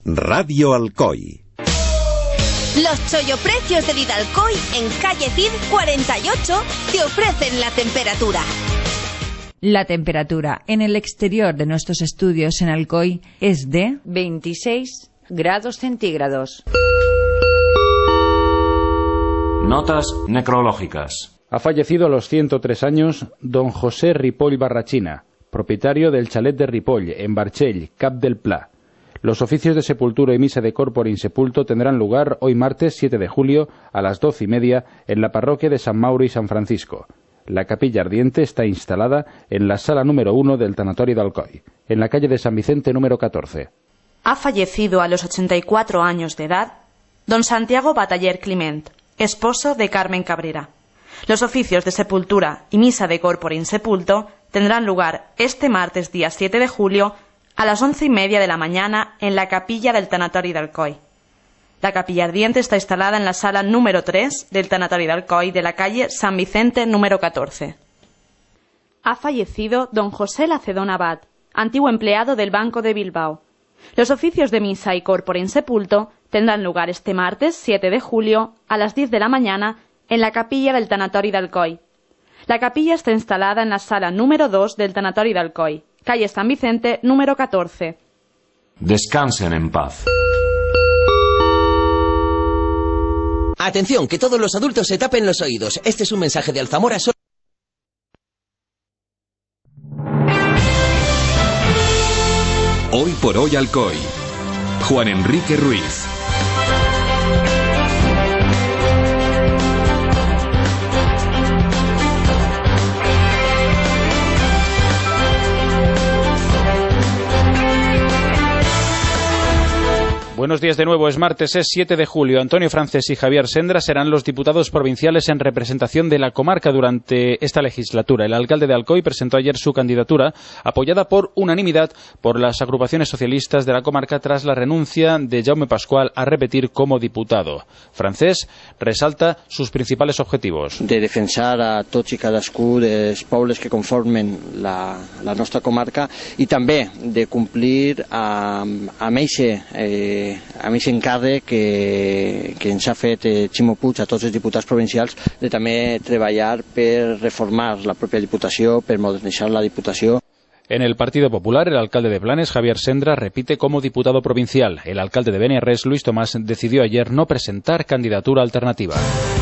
Radio Alcoy. Los cholloprecios de Didalcoy en calle Cid 48 te ofrecen la temperatura. La temperatura en el exterior de nuestros estudios en Alcoy es de 26 grados centígrados. Notas necrológicas. Ha fallecido a los 103 años don José Ripoll Barrachina, propietario del chalet de Ripoll, en Barchell, Cap del Pla. Los oficios de sepultura y misa de corpore insepulto tendrán lugar hoy martes 7 de julio a las 12:30 en la parroquia de San Mauro y San Francisco. La capilla ardiente está instalada en la sala número 1 del tanatorio de Alcoy, en la calle de San Vicente número 14. Ha fallecido a los 84 años de edad don Santiago Bataller Climent, esposo de Carmen Cabrera. Los oficios de sepultura y misa de corpore insepulto tendrán lugar este martes día 7 de julio a las 11:30 de la mañana en la capilla del tanatorio de Alcoy. La capilla ardiente está instalada en la sala número 3 del tanatorio de Alcoy de la calle San Vicente número 14. Ha fallecido don José Lacedón Abad, antiguo empleado del Banco de Bilbao. Los oficios de misa y corpore insepulto tendrán lugar este martes 7 de julio a las 10 de la mañana en la capilla del tanatorio de Alcoy. La capilla está instalada en la sala número 2 del tanatorio de Alcoy, calle San Vicente número 14. Descansen en paz. Atención, que todos los adultos se tapen los oídos. Este es un mensaje de Alzamora. Hoy por hoy Alcoy. Juan Enrique Ruiz. Buenos días de nuevo, es martes, es 7 de julio. Antonio Francés y Javier Sendra serán los diputados provinciales en representación de la comarca durante esta legislatura. El alcalde de Alcoy presentó ayer su candidatura, apoyada por unanimidad por las agrupaciones socialistas de la comarca tras la renuncia de Jaume Pascual a repetir como diputado. Francés resalta sus principales objetivos. De defensar a tots i cadascú dels pobles que conformen la nostra comarca i també de complir amb aquest encàrrec que ens ha fet Ximo Puig a tots els diputats provincials de també treballar per reformar la pròpia Diputació, per modernitzar la Diputació. En el Partido Popular, el alcalde de Blanes, Javier Sendra, repite como diputado provincial. El alcalde de Beniarrés, Luis Tomás, decidió ayer no presentar candidatura alternativa.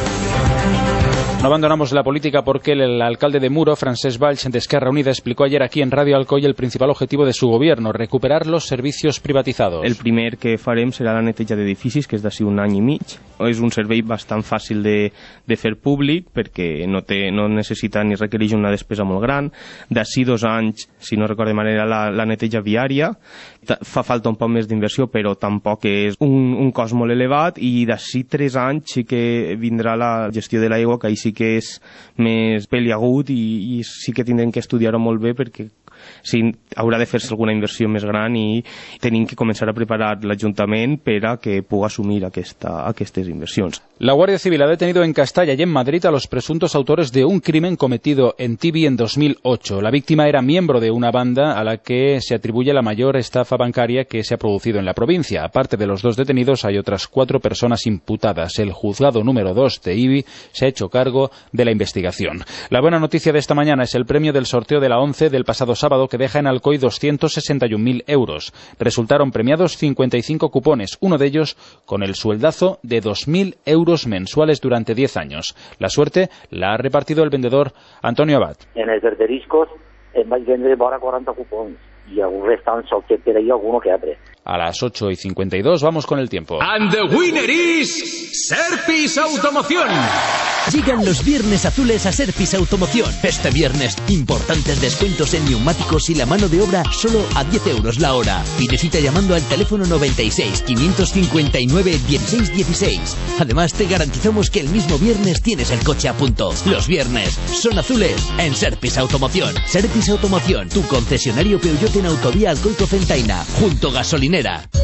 No abandonamos la política porque el alcalde de Muro, Francesc Valls, de Esquerra Unida, explicó ayer aquí en Radio Alcoy el principal objetivo de su gobierno, recuperar los servicios privatizados. El primer que farem serà la neteja d'edificis, que és d'ací un any i mig. És un servei bastant fàcil de fer públic perquè no necessita ni requereix una despesa molt gran. D'ací 2 anys, si no recordo de manera, la neteja viària. Fa falta un poc més d'inversió, però tampoc és un cost molt elevat, i d'ací 3 anys sí que vindrà la gestió de l'aigua, que ahí sí que és més peliagut i sí que tindrem que estudiar-ho molt bé perquè sí, haurà de fer-se alguna inversió més gran i tenim que començar a preparar l'Ajuntament per a que pugui assumir aquestes inversions. La Guardia Civil ha detenido en Castalla y en Madrid a los presuntos autores de un crimen cometido en Tibi en 2008. La víctima era miembro de una banda a la que se atribuye la mayor estafa bancaria que se ha producido en la provincia. Aparte de los 2 detenidos, hay otras 4 personas imputadas. El juzgado número 2 de Ibi se ha hecho cargo de la investigación. La buena noticia de esta mañana es el premio del sorteo de la ONCE del pasado sábado, que deja en Alcoy 261.000 euros. Resultaron premiados 55 cupones, uno de ellos con el sueldazo de 2.000 euros mensuales durante 10 años. La suerte la ha repartido el vendedor Antonio Abad. En el verderiscos em vaig vendre vora 40 cupons i algun restant sol que per ahí alguno que altre. A las 8:52 vamos con el tiempo. And the winner is Serpis Automoción. Llegan los viernes azules a Serpis Automoción. Este viernes, importantes descuentos en neumáticos y la mano de obra solo a 10 euros la hora. Pide cita llamando al teléfono 96 559 1616. Además, te garantizamos que el mismo viernes tienes el coche a punto. Los viernes son azules en Serpis Automoción. Serpis Automoción, tu concesionario Peugeot en Autovía Alcoy-Cocentaina, junto gasolinera.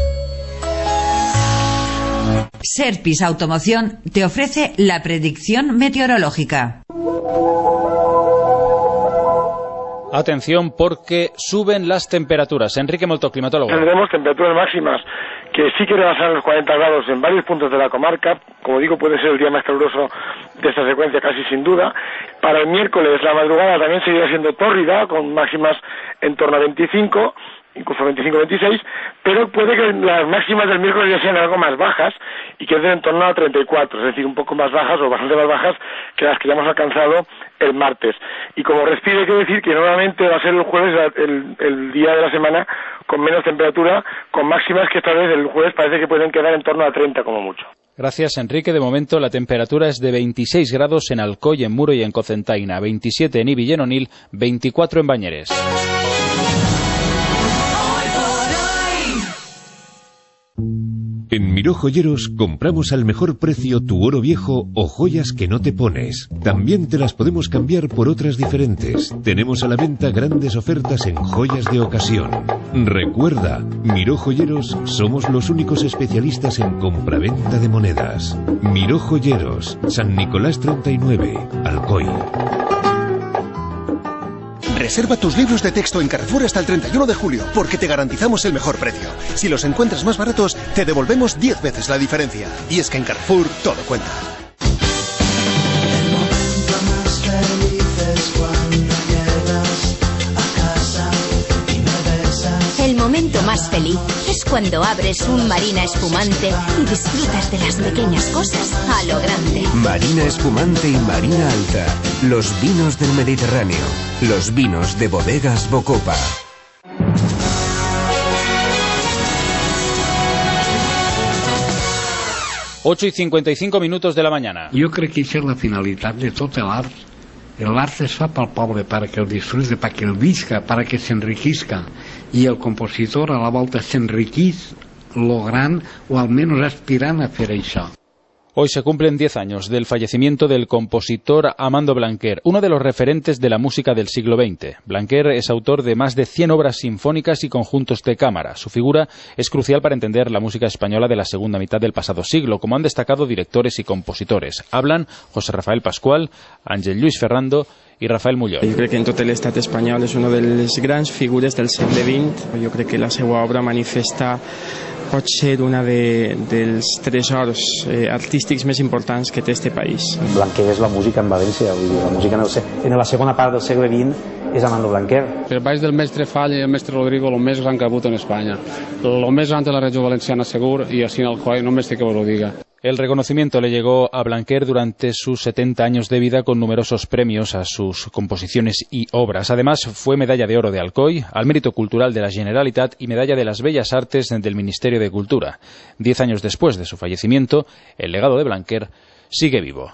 Serpis Automoción te ofrece la predicción meteorológica. Atención porque suben las temperaturas. Enrique Molto, climatólogo. Tendremos temperaturas máximas que sí que rebasaron los 40 grados en varios puntos de la comarca. Como digo, puede ser el día más caluroso de esta secuencia, casi sin duda. Para el miércoles la madrugada también seguirá siendo tórrida, con máximas en torno a 25, incluso 25-26, pero puede que las máximas del miércoles ya sean algo más bajas y queden en torno a 34, es decir, un poco más bajas o bastante más bajas que las que ya hemos alcanzado el martes. Y como respiro hay que decir que nuevamente va a ser el jueves el día de la semana con menos temperatura, con máximas que esta vez el jueves parece que pueden quedar en torno a 30 como mucho. Gracias, Enrique. De momento la temperatura es de 26 grados en Alcoy, en Muro y en Cocentaina, 27 en Ibi y en Onil, 24 en Bañeres. En Miró Joyeros compramos al mejor precio tu oro viejo o joyas que no te pones. También te las podemos cambiar por otras diferentes. Tenemos a la venta grandes ofertas en joyas de ocasión. Recuerda, Miró Joyeros somos los únicos especialistas en compraventa de monedas. Miró Joyeros, San Nicolás 39, Alcoy. Reserva tus libros de texto en Carrefour hasta el 31 de julio, porque te garantizamos el mejor precio. Si los encuentras más baratos, te devolvemos 10 veces la diferencia. Y es que en Carrefour todo cuenta. El momento más feliz es cuando abres un Marina espumante y disfrutas de las pequeñas cosas a lo grande. Marina espumante y Marina alta. Los vinos del Mediterráneo. Los vinos de Bodegas Bocopa. Ocho y 55 minutos de la mañana. Jo crec que això és la finalitat de tot l'art. L'art es fa pel poble perquè el disfrute, perquè el visca, perquè s'enriquisca. I el compositor a la volta s'enriquís logrant o almenys aspirant a fer això. Hoy se cumplen 10 años del fallecimiento del compositor Amando Blanquer, uno de los referentes de la música del siglo XX. Blanquer es autor de más de 100 obras sinfónicas y conjuntos de cámara. Su figura es crucial para entender la música española de la segunda mitad del pasado siglo, como han destacado directores y compositores. Hablan José Rafael Pascual, Ángel Lluís Ferrando i Rafael Mullol. Jo crec que en tot l'estat espanyol és una de les grans figures del segle XX. Jo crec que la seva obra manifesta pot ser una dels tresors artístics més importants que té este país. Blanquer és la música en València, vull dir, la música en la segona part del segle XX és Amando Blanquer. Per baix del mestre Falla i el mestre Rodrigo, el més gran que ha hagut en Espanya. El més gran de la regió valenciana segur, i així en el Coi, només té que vos ho diga. El reconocimiento le llegó a Blanquer durante sus 70 años de vida con numerosos premios a sus composiciones y obras. Además, fue medalla de oro de Alcoy, al mérito cultural de la Generalitat y medalla de las Bellas Artes del Ministerio de Cultura. 10 años después de su fallecimiento, el legado de Blanquer sigue vivo.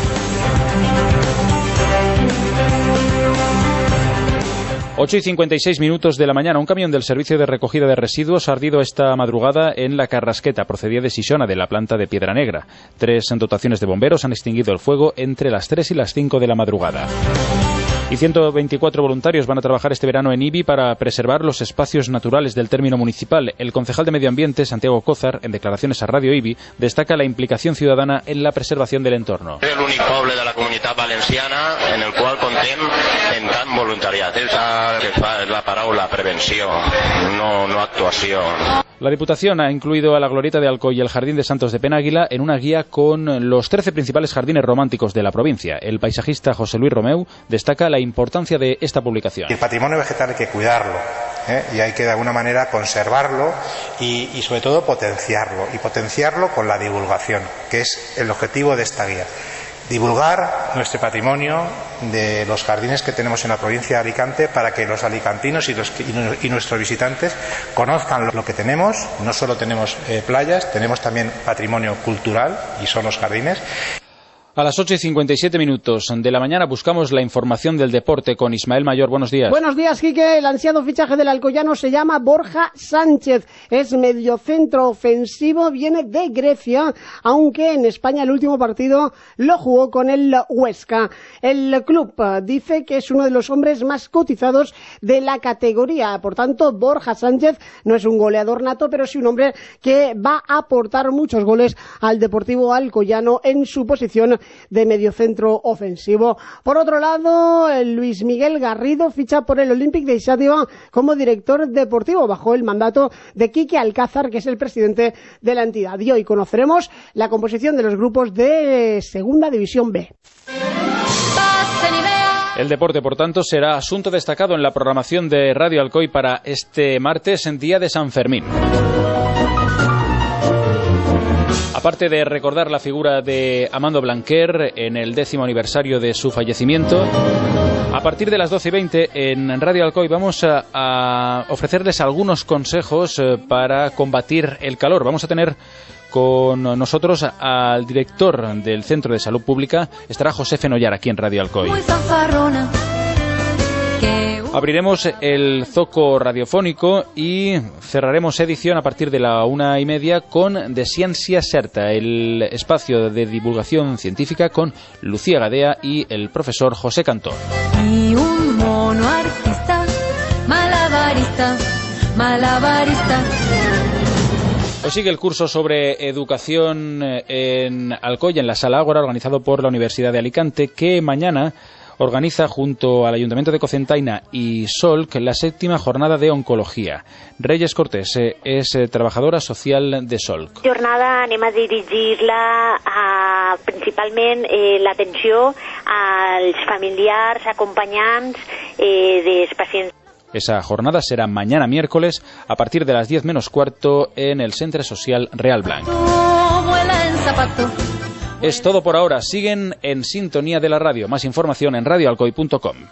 8 y 56 minutos de la mañana. Un camión del Servicio de Recogida de Residuos ha ardido esta madrugada en La Carrasqueta. Procedía de Sixona, de la planta de Piedra Negra. 3 dotaciones de bomberos han extinguido el fuego entre las 3 y las 5 de la madrugada. Y 124 voluntarios van a trabajar este verano en Ibi para preservar los espacios naturales del término municipal. El concejal de Medio Ambiente, Santiago Cózar, en declaraciones a Radio Ibi, destaca la implicación ciudadana en la preservación del entorno. És l'únic poble de la Comunitat Valenciana en el qual contem en tant voluntariat. És la paraula prevenció, no actuació. La Diputación ha incluido a la Glorieta de Alcoy y el Jardín de Santos de Penàguila en una guía con los 13 principales jardines románticos de la provincia. El paisajista José Luis Romeu destaca la importancia de esta publicación. El patrimonio vegetal hay que cuidarlo, y hay que de alguna manera conservarlo y sobre todo potenciarlo con la divulgación, que es el objetivo de esta guía. Divulgar nuestro patrimonio de los jardines que tenemos en la provincia de Alicante para que los alicantinos y nuestros visitantes conozcan lo que tenemos. No solo tenemos playas, tenemos también patrimonio cultural y son los jardines. A las 8 y 57 minutos de la mañana buscamos la información del deporte con Ismael Mayor. Buenos días. Buenos días, Quique. El ansiado fichaje del alcoyano se llama Borja Sánchez. Es mediocentro ofensivo, viene de Grecia, aunque en España el último partido lo jugó con el Huesca. El club dice que es uno de los hombres más cotizados de la categoría. Por tanto, Borja Sánchez no es un goleador nato, pero sí un hombre que va a aportar muchos goles al Deportivo Alcoyano en su posición de mediocentro ofensivo. Por otro lado, Luis Miguel Garrido ficha por el Olympique de Xàtiva como director deportivo bajo el mandato de Quique Alcázar, que es el presidente de la entidad. Y hoy conoceremos la composición de los grupos de Segunda División B. El deporte, por tanto, será asunto destacado en la programación de Radio Alcoy para este martes, en día de San Fermín. Aparte de recordar la figura de Amando Blanquer en el 10º aniversario de su fallecimiento, a partir de las 12:20 en Radio Alcoy vamos a ofrecerles algunos consejos para combatir el calor. Vamos a tener con nosotros al director del Centro de Salud Pública, estará José Fenollar aquí en Radio Alcoy. Abriremos el zoco radiofónico y cerraremos edición a partir de la 1:30 con De Ciencia Certa, el espacio de divulgación científica con Lucía Gadea y el profesor José Cantor. Y un mono artista, malabarista, malabarista. Hoy sigue el curso sobre educación en Alcoy, en la Sala Ágora, organizado por la Universidad de Alicante, que mañana organiza junto al Ayuntamiento de Cocentaina y Solc la 7ª jornada de oncología. Reyes Cortés és trabajadora social de Solc. La jornada anem a dirigir-la principalment l'atenció als familiars, acompanyants dels pacients. Esa jornada será mañana miércoles a partir de las 10 menos cuarto en el Centre Social Real Blanc. Es todo por ahora. Siguen en sintonía de la radio. Más información en radioalcoy.com.